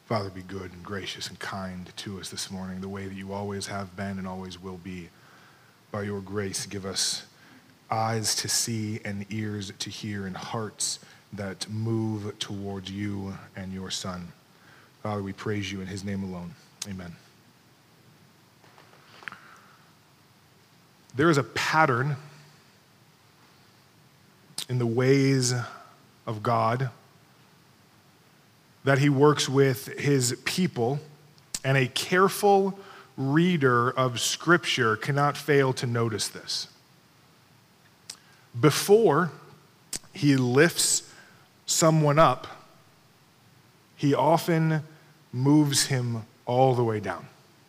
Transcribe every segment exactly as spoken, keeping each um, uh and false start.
Father, be good and gracious and kind to us this morning, the way that you always have been and always will be. By your grace, give us eyes to see and ears to hear and hearts that move towards you and your Son. Father, we praise you in his name alone. Amen. There is a pattern in the ways of God that he works with his people, and a careful reader of Scripture cannot fail to notice this. Before he lifts someone up, he often moves him all the way down.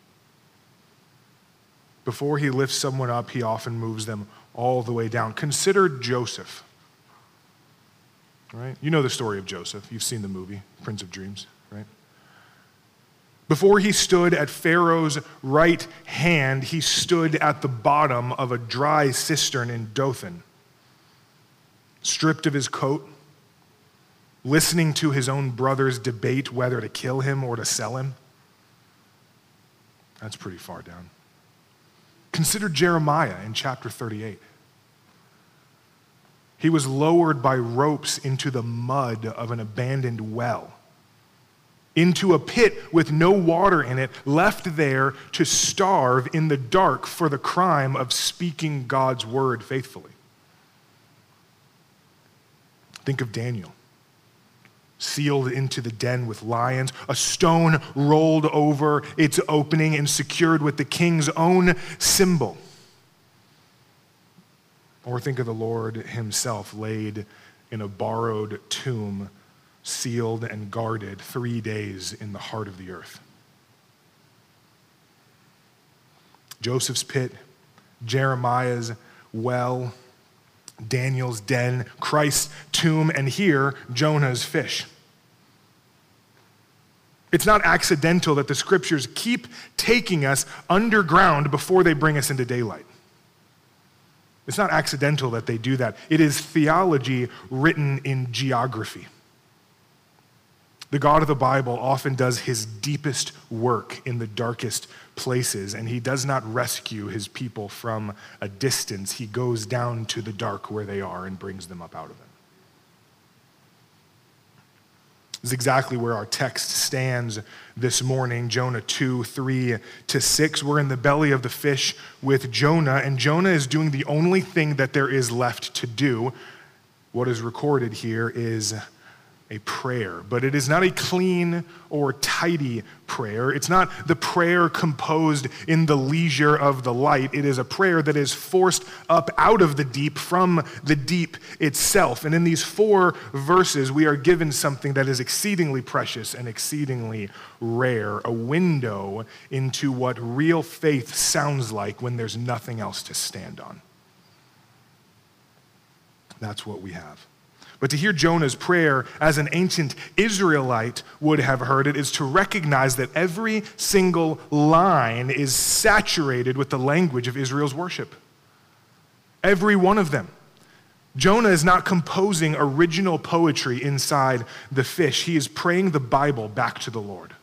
Before he lifts someone up, he often moves them all the way down. Consider Joseph. Right? You know the story of Joseph. You've seen the movie, Prince of Dreams, right? Before he stood at Pharaoh's right hand, he stood at the bottom of a dry cistern in Dothan, stripped of his coat, listening to his own brothers debate whether to kill him or to sell him. That's pretty far down. Consider Jeremiah in chapter thirty-eight. He was lowered by ropes into the mud of an abandoned well, into a pit with no water in it, left there to starve in the dark for the crime of speaking God's word faithfully. Think of Daniel, sealed into the den with lions, a stone rolled over its opening and secured with the king's own symbol. Or think of the Lord himself laid in a borrowed tomb, sealed and guarded three days in the heart of the earth. Joseph's pit, Jeremiah's well, Daniel's den, Christ's tomb, and here, Jonah's fish. It's not accidental that the scriptures keep taking us underground before they bring us into daylight. It's not accidental that they do that. It is theology written in geography. The God of the Bible often does his deepest work in the darkest places, and he does not rescue his people from a distance. He goes down to the dark where they are and brings them up out of it. This is exactly where our text stands this morning, Jonah two, three to six. We're in the belly of the fish with Jonah, and Jonah is doing the only thing that there is left to do. What is recorded here is a prayer, but it is not a clean or tidy prayer. It's not the prayer composed in the leisure of the light. It is a prayer that is forced up out of the deep from the deep itself. And in these four verses, we are given something that is exceedingly precious and exceedingly rare, a window into what real faith sounds like when there's nothing else to stand on. That's what we have. But to hear Jonah's prayer as an ancient Israelite would have heard it is to recognize that every single line is saturated with the language of Israel's worship. Every one of them. Jonah is not composing original poetry inside the fish. He is praying the Bible back to the Lord.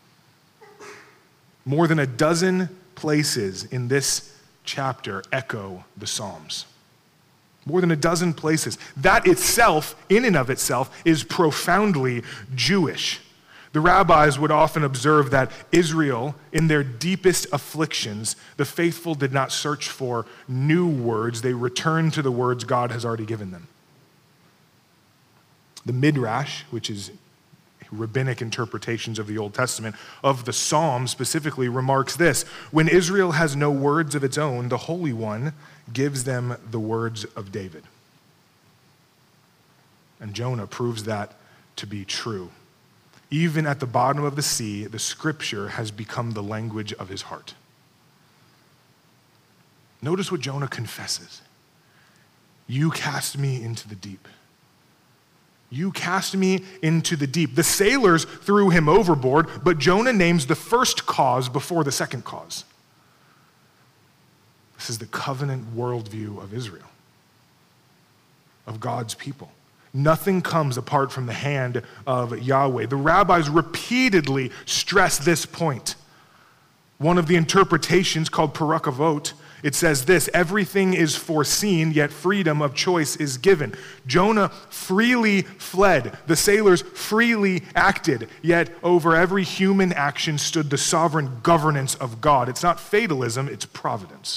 More than a dozen places in this chapter echo the Psalms. More than a dozen places. That itself, in and of itself, is profoundly Jewish. The rabbis would often observe that Israel, in their deepest afflictions, the faithful did not search for new words. They returned to the words God has already given them. The Midrash, which is rabbinic interpretations of the Old Testament, of the Psalm specifically, remarks this: when Israel has no words of its own, the Holy One gives them the words of David. And Jonah proves that to be true. Even at the bottom of the sea, the scripture has become the language of his heart. Notice what Jonah confesses. You cast me into the deep. You cast me into the deep. The sailors threw him overboard, but Jonah names the first cause before the second cause. This is the covenant worldview of Israel, of God's people. Nothing comes apart from the hand of Yahweh. The rabbis repeatedly stress this point. One of the interpretations, called Parakavot, it says this: everything is foreseen, yet freedom of choice is given. Jonah freely fled. The sailors freely acted, yet over every human action stood the sovereign governance of God. It's not fatalism, it's providence.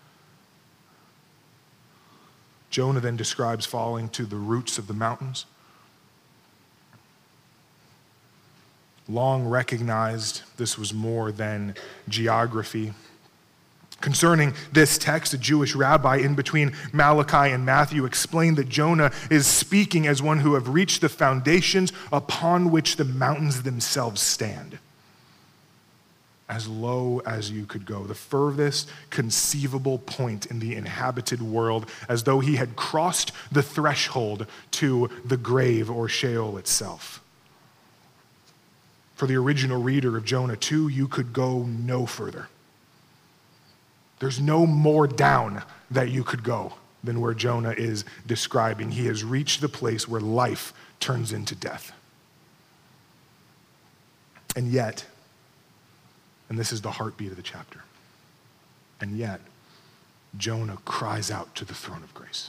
Jonah then describes falling to the roots of the mountains. Long recognized this was more than geography. Concerning this text, a Jewish rabbi in between Malachi and Matthew explained that Jonah is speaking as one who have reached the foundations upon which the mountains themselves stand. As low as you could go, the furthest conceivable point in the inhabited world, as though he had crossed the threshold to the grave or Sheol itself. For the original reader of Jonah two, you could go no further. There's no more down that you could go than where Jonah is describing. He has reached the place where life turns into death. And yet, and this is the heartbeat of the chapter, and yet, Jonah cries out to the throne of grace.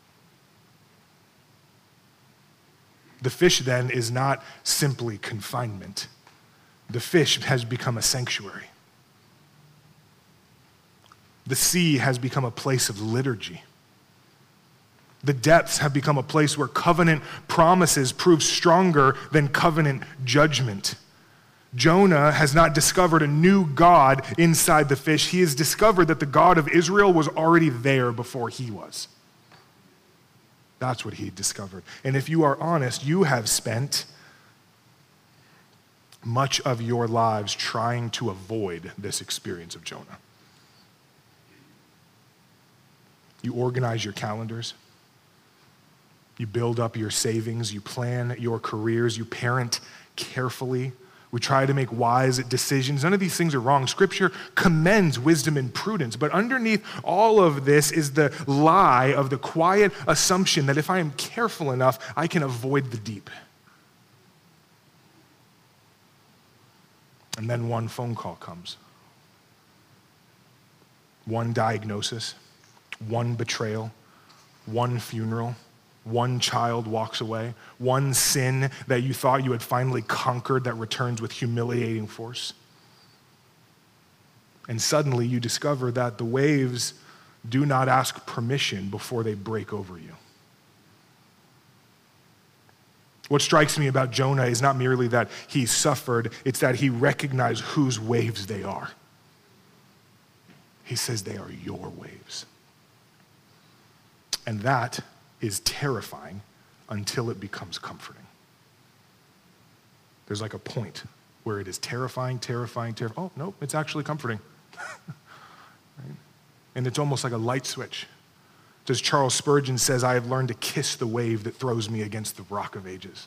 The fish then is not simply confinement. The fish has become a sanctuary. The sea has become a place of liturgy. The depths have become a place where covenant promises prove stronger than covenant judgment. Jonah has not discovered a new God inside the fish. He has discovered that the God of Israel was already there before he was. That's what he discovered. And if you are honest, you have spent much of your lives trying to avoid this experience of Jonah. You organize your calendars. You build up your savings. You plan your careers. You parent carefully. We try to make wise decisions. None of these things are wrong. Scripture commends wisdom and prudence, but underneath all of this is the lie of the quiet assumption that if I am careful enough, I can avoid the deep. And then one phone call comes. One diagnosis, one betrayal, one funeral, one child walks away, one sin that you thought you had finally conquered that returns with humiliating force. And suddenly you discover that the waves do not ask permission before they break over you. What strikes me about Jonah is not merely that he suffered, it's that he recognized whose waves they are. He says they are your waves. And that is terrifying until it becomes comforting. There's like a point where it is terrifying, terrifying, terrifying. Oh, nope, it's actually comforting. Right? And it's almost like a light switch. As Charles Spurgeon says, I have learned to kiss the wave that throws me against the rock of ages.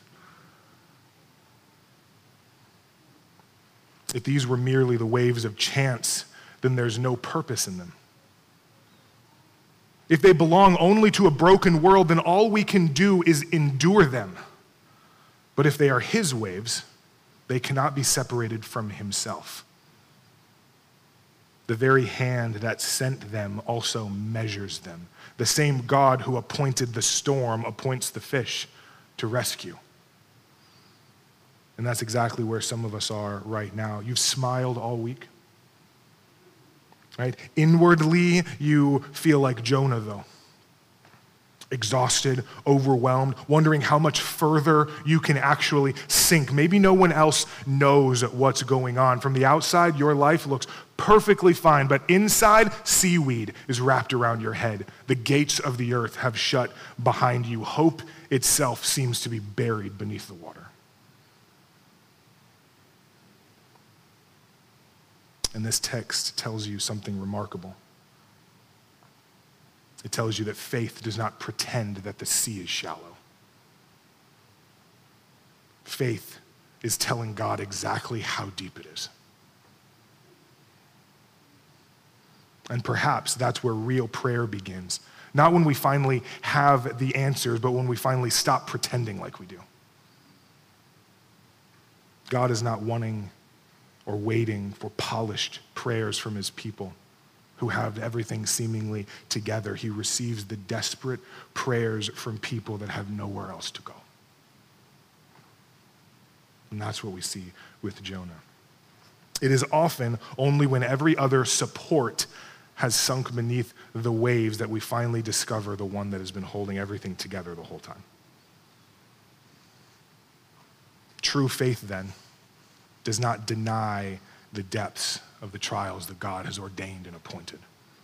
If these were merely the waves of chance, then there's no purpose in them. If they belong only to a broken world, then all we can do is endure them. But if they are his waves, they cannot be separated from himself. The very hand that sent them also measures them. The same God who appointed the storm appoints the fish to rescue. And that's exactly where some of us are right now. You've smiled all week. Right? Inwardly, you feel like Jonah, though. Exhausted, overwhelmed, wondering how much further you can actually sink. Maybe no one else knows what's going on. From the outside, your life looks perfectly fine, but inside, seaweed is wrapped around your head. The gates of the earth have shut behind you. Hope itself seems to be buried beneath the water. And this text tells you something remarkable. It tells you that faith does not pretend that the sea is shallow. Faith is telling God exactly how deep it is. And perhaps that's where real prayer begins. Not when we finally have the answers, but when we finally stop pretending like we do. God is not wanting or waiting for polished prayers from his people who have everything seemingly together. He receives the desperate prayers from people that have nowhere else to go. And that's what we see with Jonah. It is often only when every other support has sunk beneath the waves that we finally discover the one that has been holding everything together the whole time. True faith, then, does not deny the depths of the trials that God has ordained and appointed.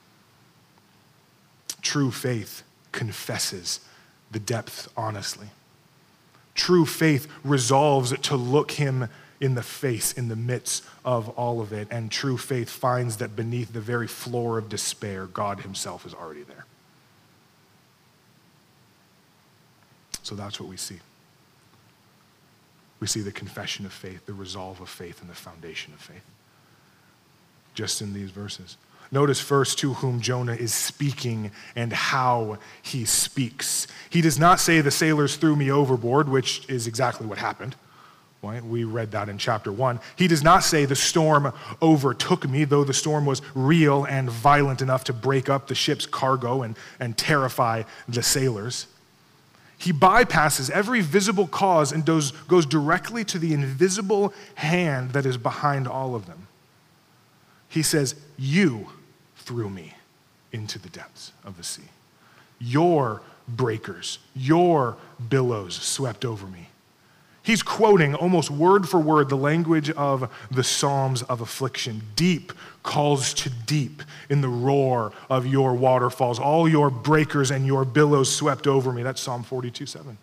True faith confesses the depth honestly. True faith resolves to look him in the face in the midst of all of it, and true faith finds that beneath the very floor of despair, God himself is already there. So that's what we see. We see the confession of faith, the resolve of faith, and the foundation of faith, just in these verses. Notice first to whom Jonah is speaking and how he speaks. He does not say the sailors threw me overboard, which is exactly what happened. Right? We read that in chapter one. He does not say the storm overtook me, though the storm was real and violent enough to break up the ship's cargo and, and terrify the sailors. He bypasses every visible cause and goes, goes directly to the invisible hand that is behind all of them. He says, you threw me into the depths of the sea. Your breakers, your billows swept over me. He's quoting almost word for word the language of the Psalms of affliction. Deep calls to deep in the roar of your waterfalls. All your breakers and your billows swept over me. That's Psalm forty-two seven.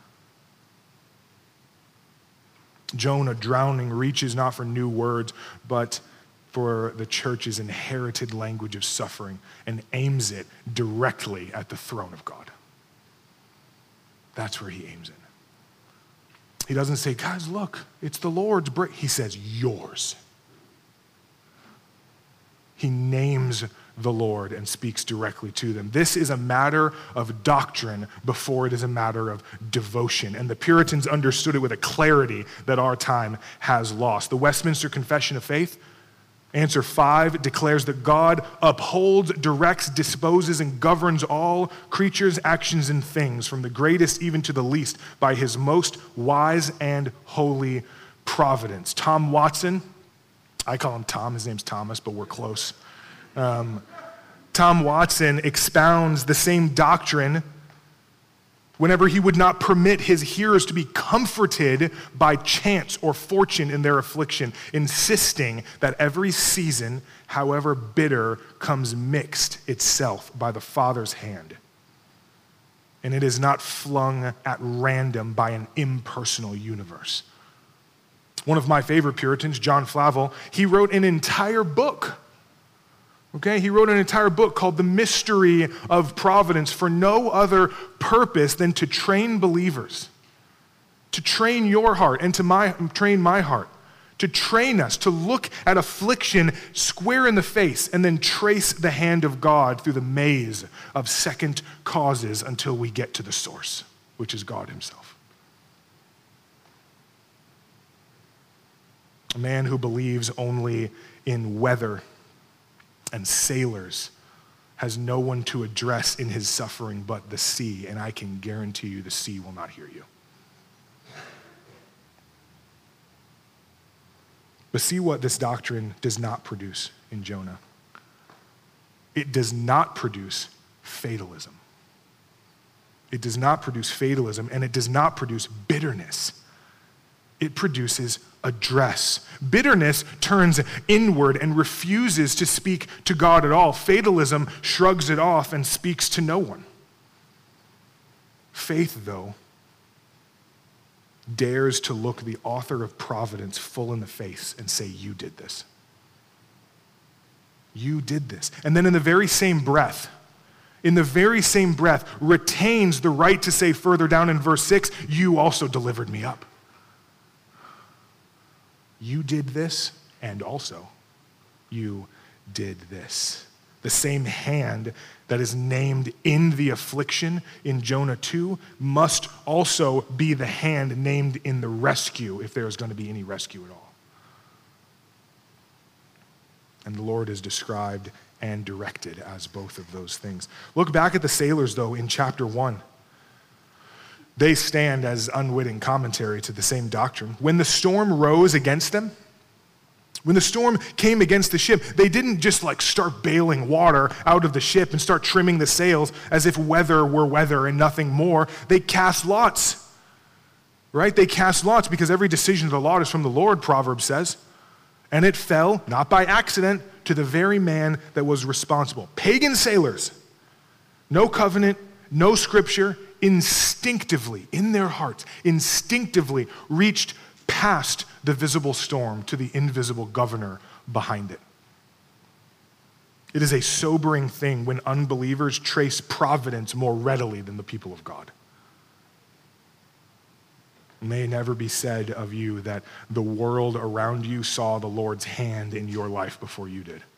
Jonah, drowning, reaches not for new words, but for the church's inherited language of suffering and aims it directly at the throne of God. That's where he aims it. He doesn't say, guys, look, it's the Lord's break. He says, yours. He names the Lord and speaks directly to them. This is a matter of doctrine before it is a matter of devotion. And the Puritans understood it with a clarity that our time has lost. The Westminster Confession of Faith, answer five, declares that God upholds, directs, disposes, and governs all creatures, actions, and things, from the greatest even to the least, by his most wise and holy providence. Tom Watson, I call him Tom, his name's Thomas, but we're close. Um, Tom Watson expounds the same doctrine whenever he would not permit his hearers to be comforted by chance or fortune in their affliction, insisting that every season, however bitter, comes mixed itself by the Father's hand. And it is not flung at random by an impersonal universe. One of my favorite Puritans, John Flavel, he wrote an entire book Okay, he wrote an entire book called The Mystery of Providence for no other purpose than to train believers, to train your heart and to my, train my heart, to train us to look at affliction square in the face and then trace the hand of God through the maze of second causes until we get to the source, which is God himself. A man who believes only in weather and sailors has no one to address in his suffering but the sea, and I can guarantee you the sea will not hear you. But see what this doctrine does not produce in Jonah. It does not produce fatalism. It does not produce fatalism, and it does not produce bitterness. It produces address. Bitterness turns inward and refuses to speak to God at all. Fatalism shrugs it off and speaks to no one. Faith, though, dares to look the author of providence full in the face and say, you did this. You did this. And then in the very same breath, in the very same breath, retains the right to say further down in verse six, you also delivered me up. You did this, and also you did this. The same hand that is named in the affliction in Jonah two must also be the hand named in the rescue, if there is going to be any rescue at all. And the Lord is described and directed as both of those things. Look back at the sailors, though, in chapter one. They stand as unwitting commentary to the same doctrine. When the storm rose against them, when the storm came against the ship, they didn't just like start bailing water out of the ship and start trimming the sails as if weather were weather and nothing more. They cast lots, right? They cast lots because every decision of the lot is from the Lord, Proverbs says. And it fell, not by accident, to the very man that was responsible. Pagan sailors, no covenant, no scripture, instinctively, in their hearts, instinctively reached past the visible storm to the invisible governor behind it. It is a sobering thing when unbelievers trace providence more readily than the people of God. It may never be said of you that the world around you saw the Lord's hand in your life before you did.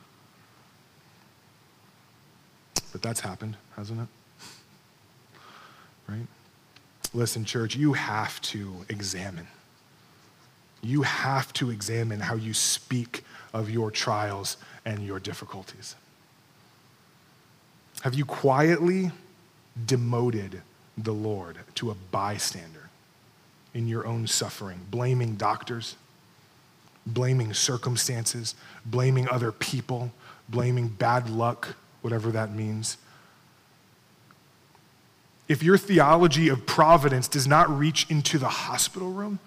But that's happened, hasn't it? Right? Listen, church, you have to examine. You have to examine how you speak of your trials and your difficulties. Have you quietly demoted the Lord to a bystander in your own suffering, blaming doctors, blaming circumstances, blaming other people, blaming bad luck, whatever that means? If your theology of providence does not reach into the hospital room,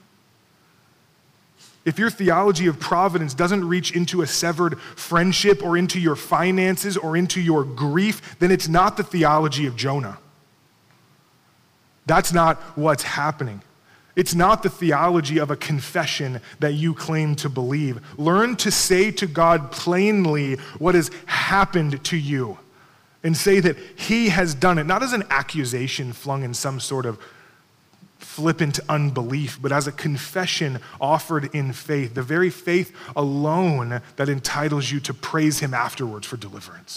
if your theology of providence doesn't reach into a severed friendship or into your finances or into your grief, then it's not the theology of Jonah. That's not what's happening. It's not the theology of a confession that you claim to believe. Learn to say to God plainly what has happened to you and say that he has done it, not as an accusation flung in some sort of flippant unbelief, but as a confession offered in faith, the very faith alone that entitles you to praise him afterwards for deliverance.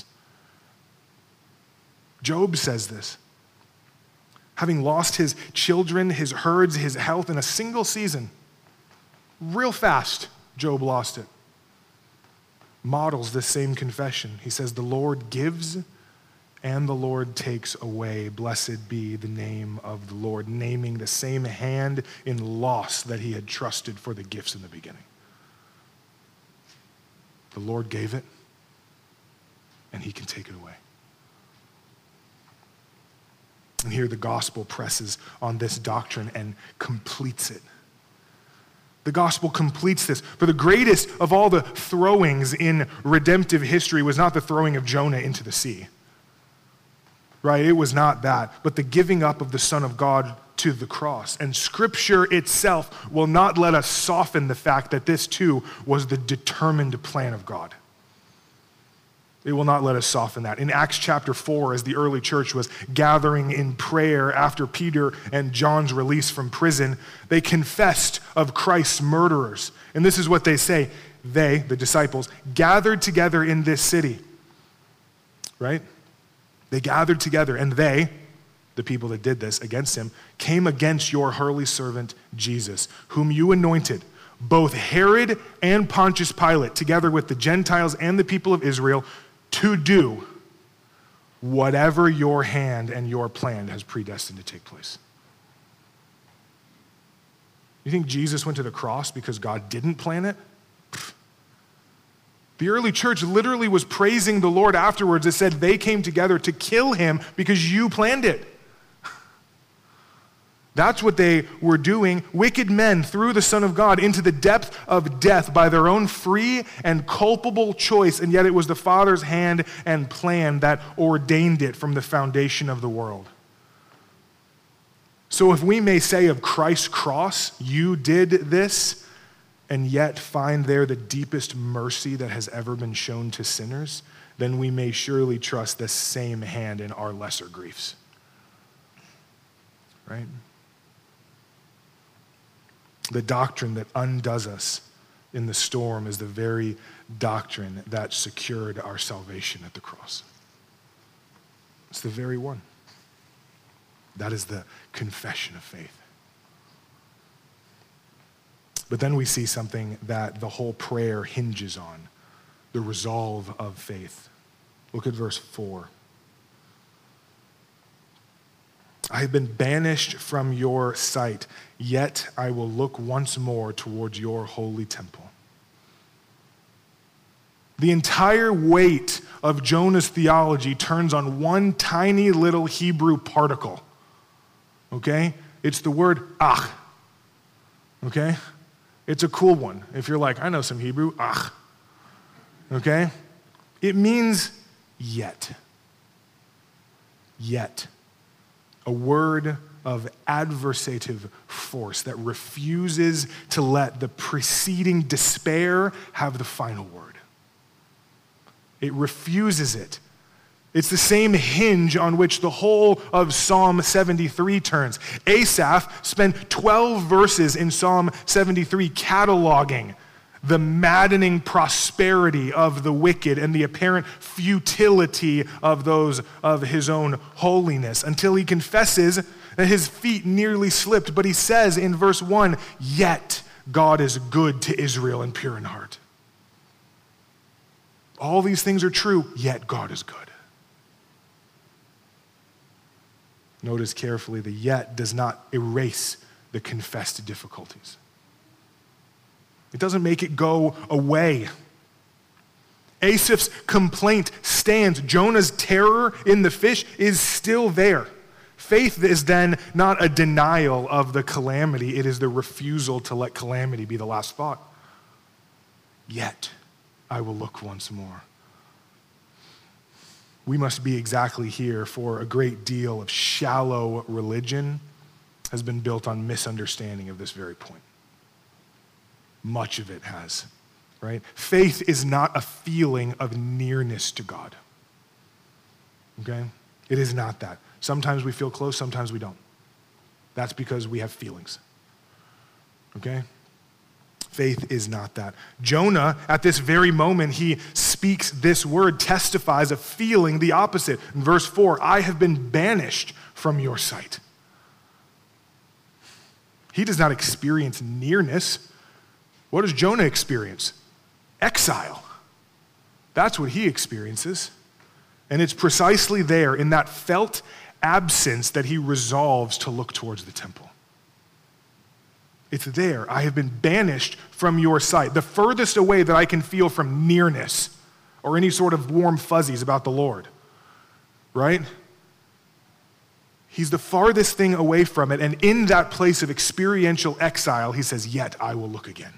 Job says this. Having lost his children, his herds, his health in a single season, real fast, Job lost it. Models this same confession. He says, the Lord gives and the Lord takes away. Blessed be the name of the Lord, naming the same hand in loss that he had trusted for the gifts in the beginning. The Lord gave it, and he can take it away. And here the gospel presses on this doctrine and completes it. The gospel completes this. For the greatest of all the throwings in redemptive history was not the throwing of Jonah into the sea. Right? It was not that, but the giving up of the Son of God to the cross. And Scripture itself will not let us soften the fact that this too was the determined plan of God. It will not let us soften that. In Acts chapter four, as the early church was gathering in prayer after Peter and John's release from prison, they confessed of Christ's murderers. And this is what they say. They, the disciples, gathered together in this city. Right? They gathered together, and they, the people that did this against him, came against your holy servant Jesus, whom you anointed, both Herod and Pontius Pilate, together with the Gentiles and the people of Israel, to do whatever your hand and your plan has predestined to take place. You think Jesus went to the cross because God didn't plan it? The early church literally was praising the Lord afterwards. It said they came together to kill him because you planned it. That's what they were doing. Wicked men threw the Son of God into the depth of death by their own free and culpable choice, and yet it was the Father's hand and plan that ordained it from the foundation of the world. So if we may say of Christ's cross, you did this, and yet find there the deepest mercy that has ever been shown to sinners, then we may surely trust the same hand in our lesser griefs. Right? The doctrine that undoes us in the storm is the very doctrine that secured our salvation at the cross. It's the very one. That is the confession of faith. But then we see something that the whole prayer hinges on, the resolve of faith. Look at verse four. I have been banished from your sight, yet I will look once more towards your holy temple. The entire weight of Jonah's theology turns on one tiny little Hebrew particle, okay? It's the word ach, okay? It's a cool one. If you're like, I know some Hebrew, ach, okay? It means yet. Yet. A word of adversative force that refuses to let the preceding despair have the final word. It refuses it. It's the same hinge on which the whole of Psalm seventy-three turns. Asaph spent twelve verses in Psalm seventy-three cataloging the maddening prosperity of the wicked and the apparent futility of those of his own holiness, until he confesses that his feet nearly slipped. But he says in verse one, yet God is good to Israel and pure in heart. All these things are true, yet God is good. Notice carefully, the yet does not erase the confessed difficulties. It doesn't make it go away. Asaph's complaint stands. Jonah's terror in the fish is still there. Faith is then not a denial of the calamity. It is the refusal to let calamity be the last thought. Yet I will look once more. We must be exactly here, for a great deal of shallow religion has been built on misunderstanding of this very point. Much of it has, right? Faith is not a feeling of nearness to God, okay? It is not that. Sometimes we feel close, sometimes we don't. That's because we have feelings, okay? Faith is not that. Jonah, at this very moment, he speaks this word, testifies of feeling the opposite. In verse four, I have been banished from your sight. He does not experience nearness. What does Jonah experience? Exile. That's what he experiences. And it's precisely there in that felt absence that he resolves to look towards the temple. It's there. I have been banished from your sight. The furthest away that I can feel from nearness or any sort of warm fuzzies about the Lord, right? He's the farthest thing away from it. And in that place of experiential exile, he says, yet I will look again.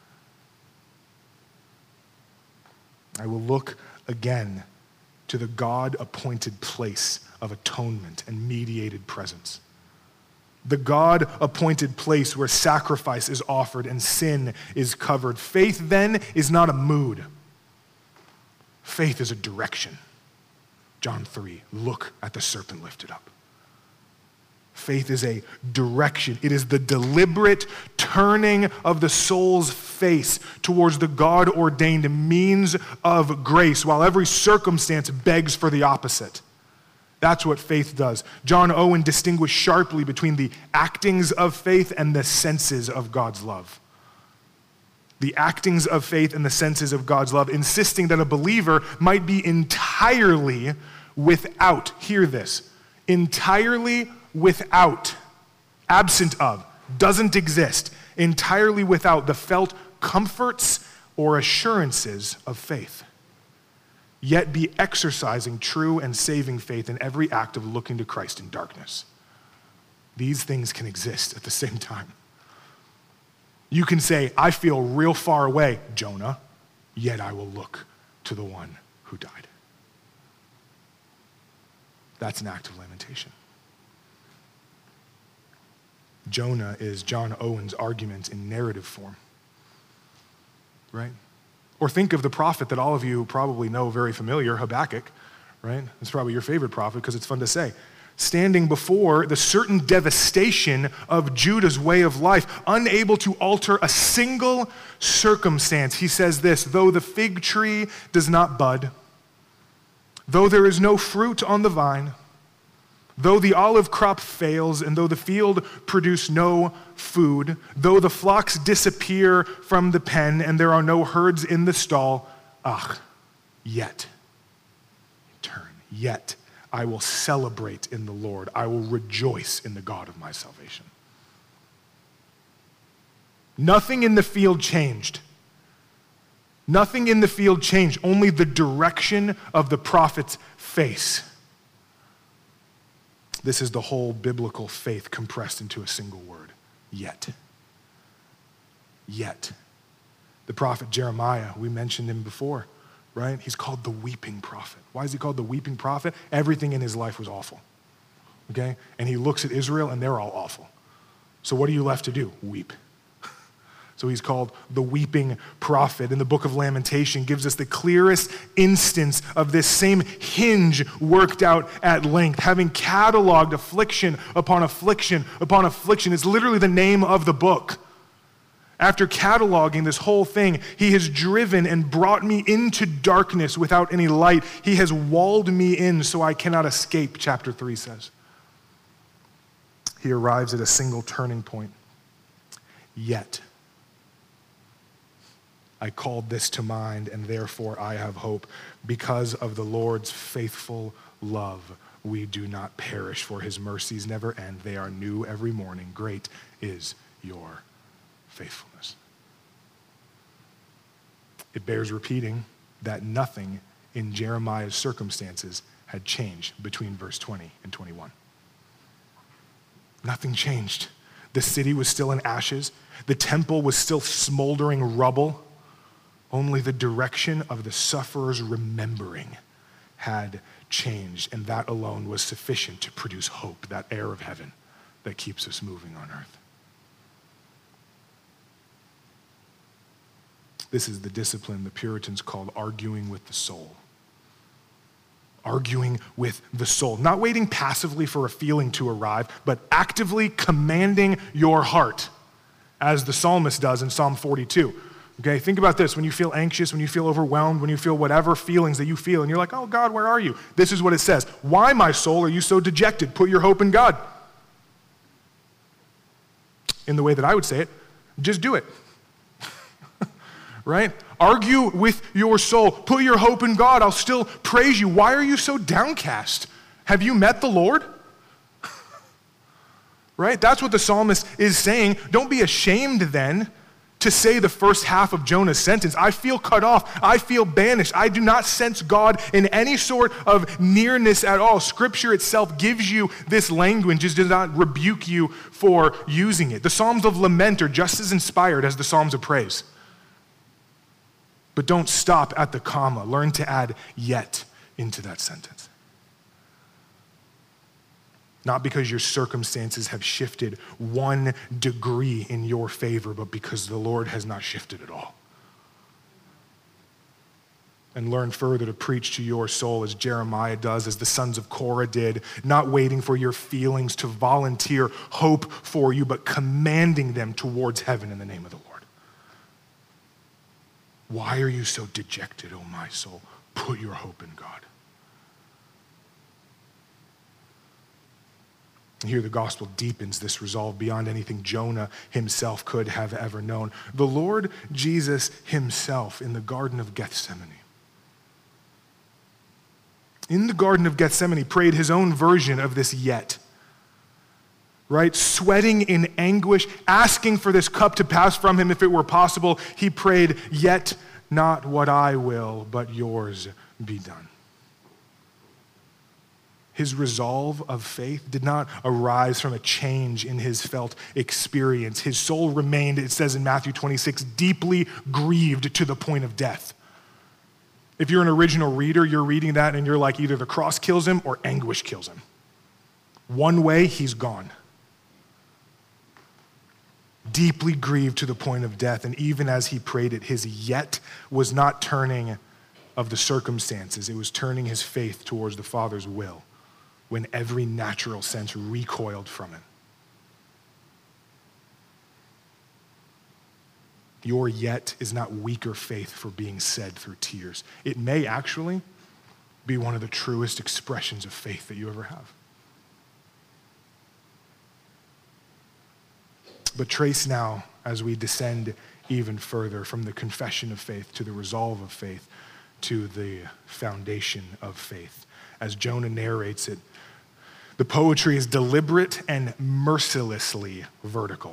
I will look again to the God-appointed place of atonement and mediated presence. The God-appointed place where sacrifice is offered and sin is covered. Faith then is not a mood. Faith is a direction. John three, look at the serpent lifted up. Faith is a direction. It is the deliberate turning of the soul's face towards the God-ordained means of grace, while every circumstance begs for the opposite. That's what faith does. John Owen distinguished sharply between the actings of faith and the senses of God's love. The actings of faith and the senses of God's love, insisting that a believer might be entirely without, hear this, entirely without, absent of, doesn't exist, entirely without the felt comforts or assurances of faith, yet be exercising true and saving faith in every act of looking to Christ in darkness. These things can exist at the same time. You can say, I feel real far away, Jonah, yet I will look to the one who died. That's an act of lamentation. Jonah is John Owen's argument in narrative form, right? Or think of the prophet that all of you probably know very familiar, Habakkuk, right? It's probably your favorite prophet because it's fun to say. standing before the certain devastation of Judah's way of life, unable to alter a single circumstance. He says this, though the fig tree does not bud, though there is no fruit on the vine, though the olive crop fails, and though the field produce no food, though the flocks disappear from the pen, and there are no herds in the stall, ah, yet, turn, yet, I will celebrate in the Lord. I will rejoice in the God of my salvation. Nothing in the field changed. Nothing in the field changed, only the direction of the prophet's face. This is the whole biblical faith compressed into a single word, yet. Yet. The prophet Jeremiah, we mentioned him before, right? He's called the weeping prophet. Why is he called the weeping prophet? Everything in his life was awful, okay? And he looks at Israel and they're all awful. So what are you left to do? Weep. So he's called the weeping prophet. And the book of Lamentation gives us the clearest instance of this same hinge worked out at length, having cataloged affliction upon affliction upon affliction. It's literally the name of the book. After cataloging this whole thing, he has driven and brought me into darkness without any light. He has walled me in so I cannot escape, chapter three says. He arrives at a single turning point. Yet, I called this to mind, and therefore I have hope. Because of the Lord's faithful love, we do not perish, for his mercies never end. They are new every morning. Great is your faithfulness. It bears repeating that nothing in Jeremiah's circumstances had changed between verse twenty and twenty-one. Nothing changed. The city was still in ashes. The temple was still smoldering rubble. Only the direction of the sufferer's remembering had changed, and that alone was sufficient to produce hope, that air of heaven that keeps us moving on earth. This is the discipline the Puritans called arguing with the soul. Arguing with the soul. Not waiting passively for a feeling to arrive, but actively commanding your heart, as the psalmist does in Psalm forty-two. Okay, think about this. When you feel anxious, when you feel overwhelmed, when you feel whatever feelings that you feel, and you're like, oh God, where are you? This is what it says. Why, my soul, are you so dejected? Put your hope in God. In the way that I would say it, just do it. Right? Argue with your soul. Put your hope in God. I'll still praise you. Why are you so downcast? Have you met the Lord? Right? That's what the psalmist is saying. Don't be ashamed then to say the first half of Jonah's sentence. I feel cut off. I feel banished. I do not sense God in any sort of nearness at all. Scripture itself gives you this language, just does not rebuke you for using it. The Psalms of lament are just as inspired as the Psalms of praise. But don't stop at the comma. Learn to add yet into that sentence. Not because your circumstances have shifted one degree in your favor, but because the Lord has not shifted at all. And learn further to preach to your soul as Jeremiah does, as the sons of Korah did, not waiting for your feelings to volunteer hope for you, but commanding them towards heaven in the name of the Lord. Why are you so dejected, O my soul? Put your hope in God. And here the gospel deepens this resolve beyond anything Jonah himself could have ever known. The Lord Jesus himself in the Garden of Gethsemane. In the Garden of Gethsemane prayed his own version of this yet. Right? Sweating in anguish, asking for this cup to pass from him if it were possible. He prayed, yet not what I will, but yours be done. His resolve of faith did not arise from a change in his felt experience. His soul remained, it says in Matthew twenty-six, deeply grieved to the point of death. If you're an original reader, you're reading that and you're like, either the cross kills him or anguish kills him. One way, he's gone. Deeply grieved to the point of death. And even as he prayed it, his yet was not turning of the circumstances. It was turning his faith towards the Father's will when every natural sense recoiled from it. Your yet is not weaker faith for being said through tears. It may actually be one of the truest expressions of faith that you ever have. But trace now, as we descend even further from the confession of faith to the resolve of faith to the foundation of faith. As Jonah narrates it, the poetry is deliberate and mercilessly vertical.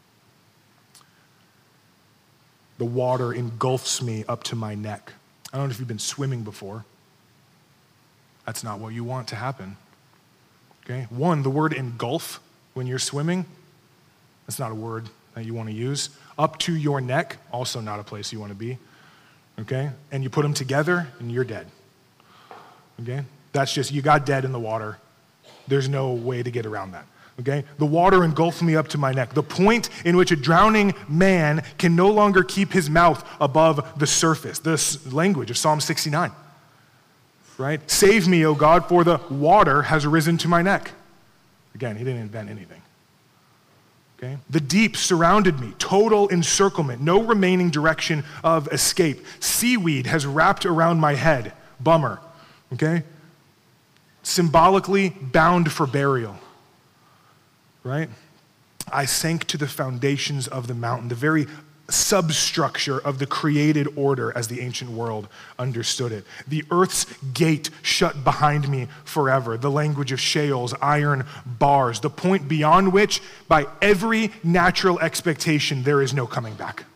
The water engulfs me up to my neck. I don't know if you've been swimming before. That's not what you want to happen. Okay? One, the word engulf when you're swimming, that's not a word that you want to use. Up to your neck, also not a place you want to be. Okay? And you put them together and you're dead. Okay? That's just, you got dead in the water. There's no way to get around that. Okay? The water engulfed me up to my neck. The point in which a drowning man can no longer keep his mouth above the surface. This language of Psalm sixty-nine. Right? Save me, O God, for the water has risen to my neck. Again, he didn't invent anything. Okay? The deep surrounded me, total encirclement, no remaining direction of escape. Seaweed has wrapped around my head. Bummer. Okay? Symbolically bound for burial. Right? I sank to the foundations of the mountain, the very substructure of the created order as the ancient world understood it. The earth's gate shut behind me forever. The language of Sheol's iron bars, the point beyond which, by every natural expectation, there is no coming back.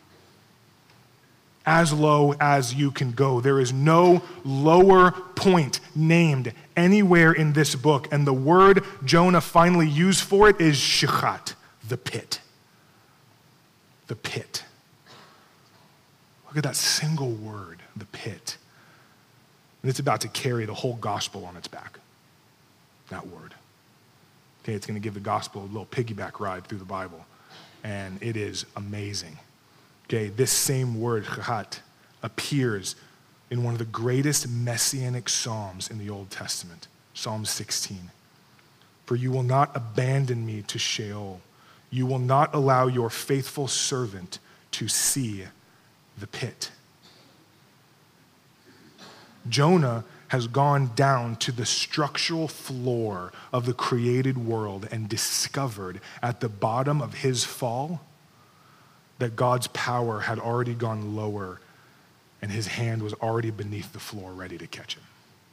As low as you can go. There is no lower point named anywhere in this book, and the word Jonah finally used for it is shechat, the pit. The pit. Look at that single word, the pit. And it's about to carry the whole gospel on its back, that word. Okay, it's going to give the gospel a little piggyback ride through the Bible, and it is amazing. Okay, this same word, shechat, appears in one of the greatest messianic psalms in the Old Testament, Psalm sixteen. For you will not abandon me to Sheol. You will not allow your faithful servant to see the pit. Jonah has gone down to the structural floor of the created world and discovered at the bottom of his fall that God's power had already gone lower and his hand was already beneath the floor ready to catch him.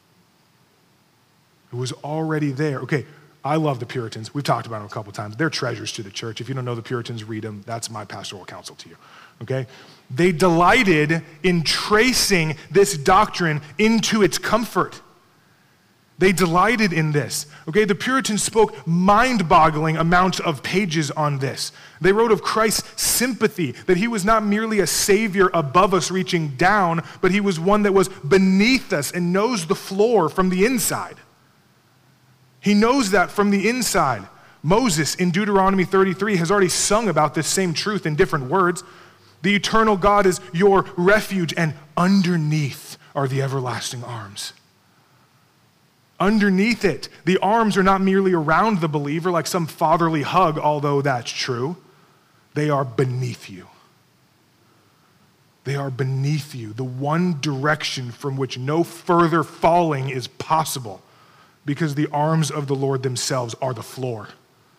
It was already there. Okay, I love the Puritans. We've talked about them a couple times. They're treasures to the church. If you don't know the Puritans, read them. That's my pastoral counsel to you, okay? They delighted in tracing this doctrine into its comfort. They delighted in this. Okay, the Puritans spoke mind-boggling amounts of pages on this. They wrote of Christ's sympathy, that he was not merely a savior above us reaching down, but he was one that was beneath us and knows the floor from the inside. He knows that from the inside. Moses in Deuteronomy thirty-three has already sung about this same truth in different words. The eternal God is your refuge, and underneath are the everlasting arms. Underneath it, the arms are not merely around the believer like some fatherly hug, although that's true. They are beneath you. They are beneath you, the one direction from which no further falling is possible, because the arms of the Lord themselves are the floor.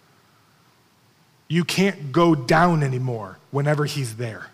You can't go down anymore whenever he's there.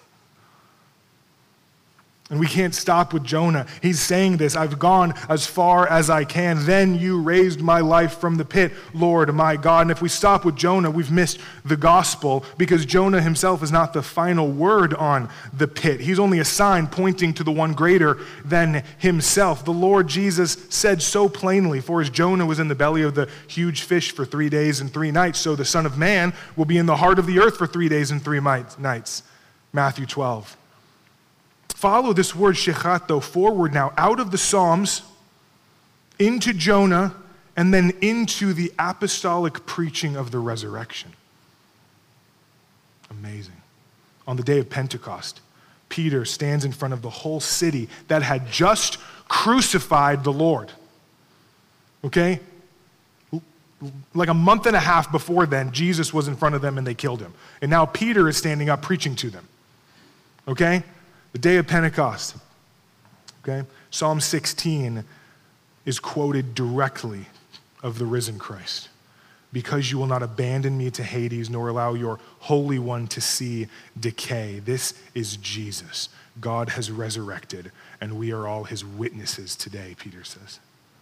And we can't stop with Jonah. He's saying this, I've gone as far as I can. Then you raised my life from the pit, Lord my God. And if we stop with Jonah, we've missed the gospel, because Jonah himself is not the final word on the pit. He's only a sign pointing to the one greater than himself. The Lord Jesus said so plainly, for as Jonah was in the belly of the huge fish for three days and three nights, so the Son of Man will be in the heart of the earth for three days and three nights. Matthew twelve. Follow this word shechat, though, forward now, out of the Psalms, into Jonah, and then into the apostolic preaching of the resurrection. Amazing. On the day of Pentecost, Peter stands in front of the whole city that had just crucified the Lord. Okay? like a month and a half before then, Jesus was in front of them and they killed him. And now Peter is standing up preaching to them. Okay? The day of Pentecost. Okay? Psalm sixteen is quoted directly of the risen Christ. Because you will not abandon me to Hades, nor allow your Holy One to see decay. This is Jesus. God has resurrected, and we are all his witnesses today, Peter says.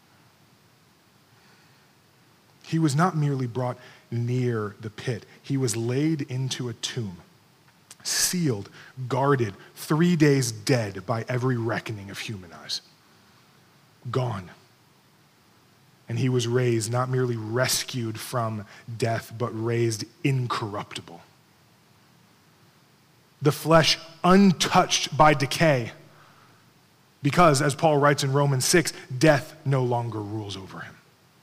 He was not merely brought near the pit. He was laid into a tomb, sealed, guarded, three days dead by every reckoning of human eyes. Gone. And he was raised, not merely rescued from death, but raised incorruptible. The flesh untouched by decay, because, as Paul writes in Romans six, death no longer rules over him.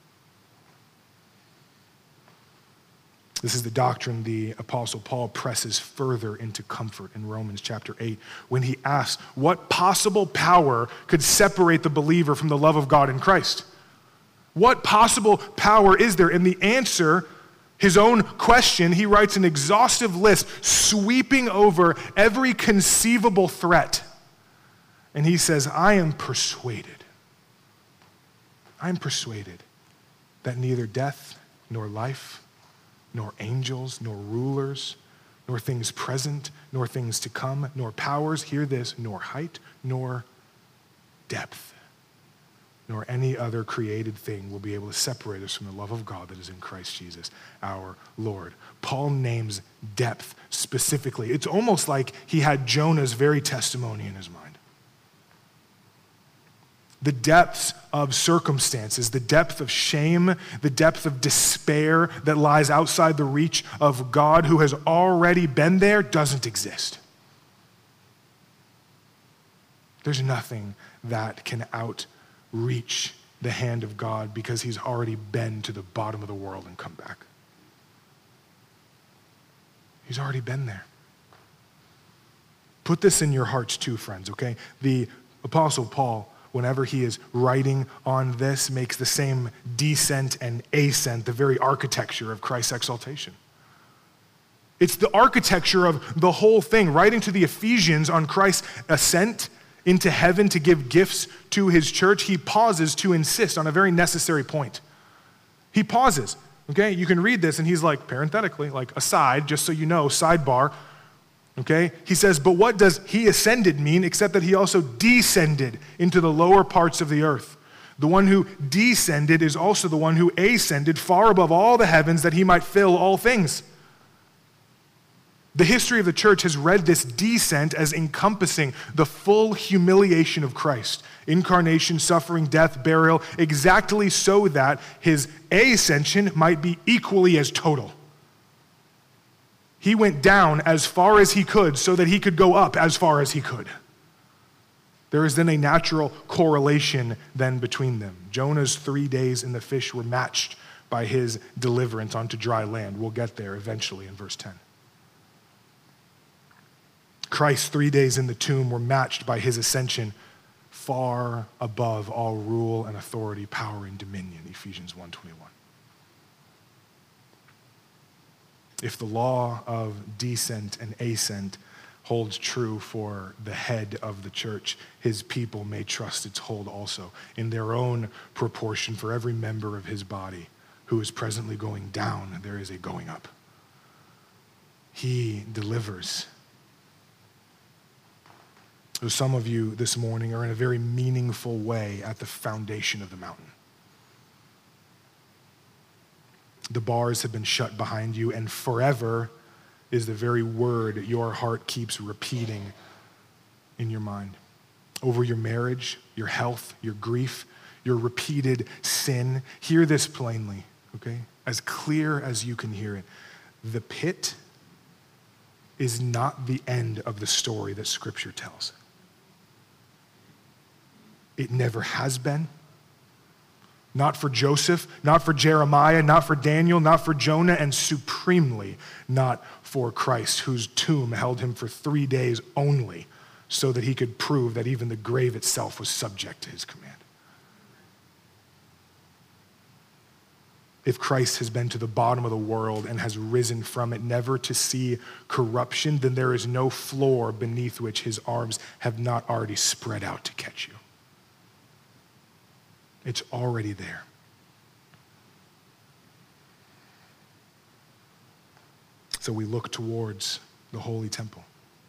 This is the doctrine the Apostle Paul presses further into comfort in Romans chapter eight when he asks, what possible power could separate the believer from the love of God in Christ? What possible power is there? And the answer, his own question, he writes an exhaustive list sweeping over every conceivable threat. And he says, I am persuaded. I am persuaded that neither death nor life, nor angels, nor rulers, nor things present, nor things to come, nor powers, hear this, nor height, nor depth, nor any other created thing will be able to separate us from the love of God that is in Christ Jesus, our Lord. Paul names depth specifically. It's almost like he had Jonah's very testimony in his mind. The depths of circumstances, the depth of shame, the depth of despair that lies outside the reach of God who has already been there doesn't exist. There's nothing that can outreach the hand of God because he's already been to the bottom of the world and come back. He's already been there. Put this in your hearts too, friends, okay? The Apostle Paul, whenever he is writing on this, makes the same descent and ascent, the very architecture of Christ's exaltation. It's the architecture of the whole thing. Writing to the Ephesians on Christ's ascent into heaven to give gifts to his church, he pauses to insist on a very necessary point. He pauses, okay? You can read this and he's like, parenthetically, like aside, just so you know, sidebar, okay? He says, but what does he ascended mean except that he also descended into the lower parts of the earth? The one who descended is also the one who ascended far above all the heavens that he might fill all things. The history of the church has read this descent as encompassing the full humiliation of Christ, incarnation, suffering, death, burial, exactly so that his ascension might be equally as total. He went down as far as he could so that he could go up as far as he could. There is then a natural correlation then between them. Jonah's three days in the fish were matched by his deliverance onto dry land. We'll get there eventually in verse ten. Christ's three days in the tomb were matched by his ascension far above all rule and authority, power and dominion, Ephesians one twenty-one. If the law of descent and ascent holds true for the head of the church, his people may trust its hold also in their own proportion for every member of his body who is presently going down, there is a going up. He delivers. So some of you this morning are in a very meaningful way at the foundation of the mountain. The bars have been shut behind you, and forever is the very word your heart keeps repeating in your mind. Over your marriage, your health, your grief, your repeated sin. Hear this plainly, okay? As clear as you can hear it. The pit is not the end of the story that Scripture tells. It never has been. Not for Joseph, not for Jeremiah, not for Daniel, not for Jonah, and supremely not for Christ, whose tomb held him for three days only so that he could prove that even the grave itself was subject to his command. if Christ has been to the bottom of the world and has risen from it, never to see corruption, then there is no floor beneath which his arms have not already spread out to catch you. It's already there. So we look towards the holy temple.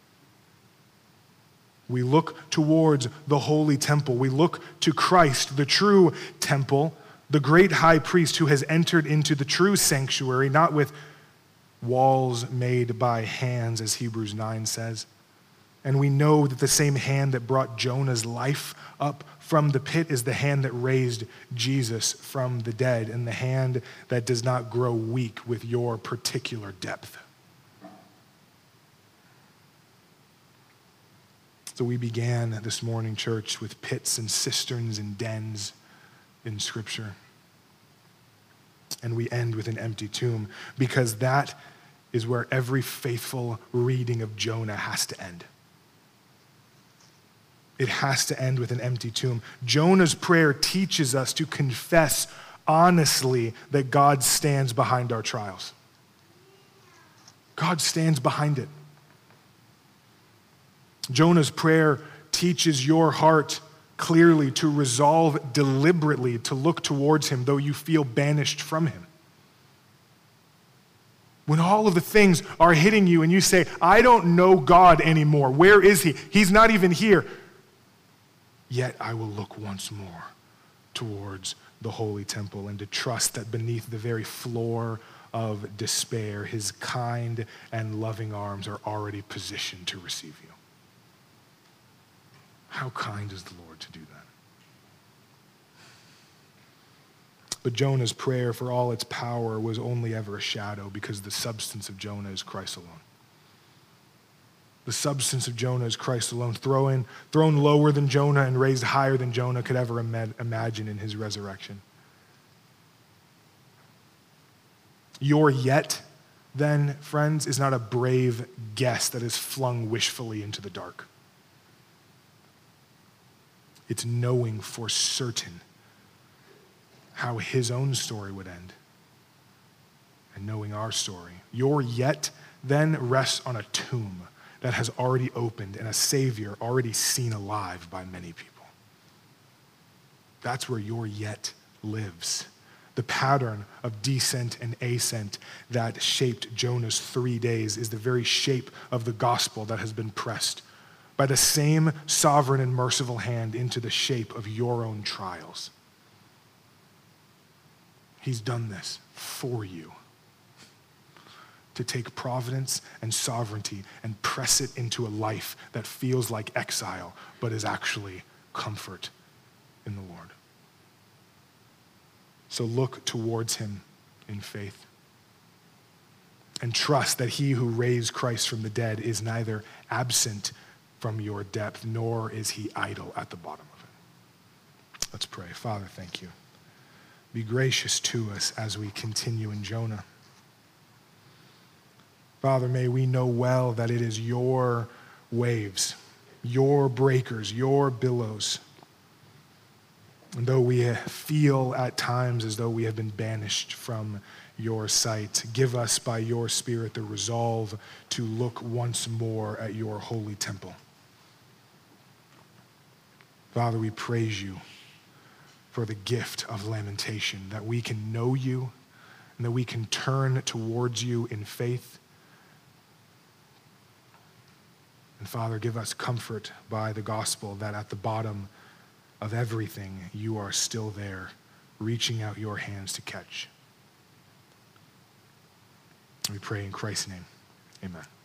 We look towards the holy temple. We look to Christ, the true temple, the great high priest who has entered into the true sanctuary, not with walls made by hands, as Hebrews nine says. And we know that the same hand that brought Jonah's life up from the pit is the hand that raised Jesus from the dead, and the hand that does not grow weak with your particular depth. So we began this morning, church, with pits and cisterns and dens in Scripture. And we end with an empty tomb, because that is where every faithful reading of Jonah has to end. It has to end with an empty tomb. Jonah's prayer teaches us to confess honestly that God stands behind our trials. God stands behind it. Jonah's prayer teaches your heart clearly to resolve deliberately to look towards him, though you feel banished from him. When all of the things are hitting you and you say, I don't know God anymore. Where is he? He's not even here. Yet I will look once more towards the holy temple and to trust that beneath the very floor of despair, his kind and loving arms are already positioned to receive you. How kind is the Lord to do that? But Jonah's prayer, for all its power, was only ever a shadow, because the substance of Jonah is Christ alone. The substance of Jonah is Christ alone, thrown, thrown lower than Jonah and raised higher than Jonah could ever ima- imagine in his resurrection. Your yet, then, friends, is not a brave guess that is flung wishfully into the dark. It's knowing for certain how his own story would end and knowing our story. Your yet then rests on a tomb that has already opened and a Savior already seen alive by many people. That's where your yet lives. The pattern of descent and ascent that shaped Jonah's three days is the very shape of the gospel that has been pressed by the same sovereign and merciful hand into the shape of your own trials. He's done this for you, to take providence and sovereignty and press it into a life that feels like exile, but is actually comfort in the Lord. So look towards him in faith and trust that he who raised Christ from the dead is neither absent from your depth, nor is he idle at the bottom of it. Let's pray. Father, thank you. Be gracious to us as we continue in Jonah. Father, may we know well that it is your waves, your breakers, your billows. And though we feel at times as though we have been banished from your sight, give us by your Spirit the resolve to look once more at your holy temple. Father, we praise you for the gift of lamentation, that we can know you and that we can turn towards you in faith. And Father, give us comfort by the gospel that at the bottom of everything, you are still there, reaching out your hands to catch. We pray in Christ's name. Amen.